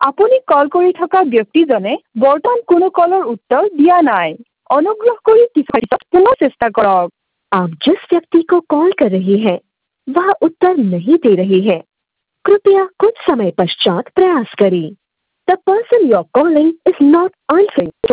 আপুনি কল কৰি থকা ব্যক্তিজনে বৰ্তমান কোনো কলৰ উত্তৰ দিয়া নাই। অনুগ্ৰহ কৰি পিছত পুনৰ চেষ্টা কৰক। आप जिस व्यक्ति को कॉल कर रही हैं, वह उत्तर नहीं दे रही है। कृपया कुछ समय पश्चात प्रयास करें। The person you are calling is not answering.